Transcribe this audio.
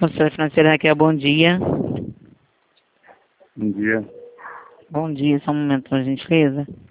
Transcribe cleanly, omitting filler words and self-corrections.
Consultora Financeira Raquel, bom dia. Bom dia. Bom dia, só um momento, por gentileza.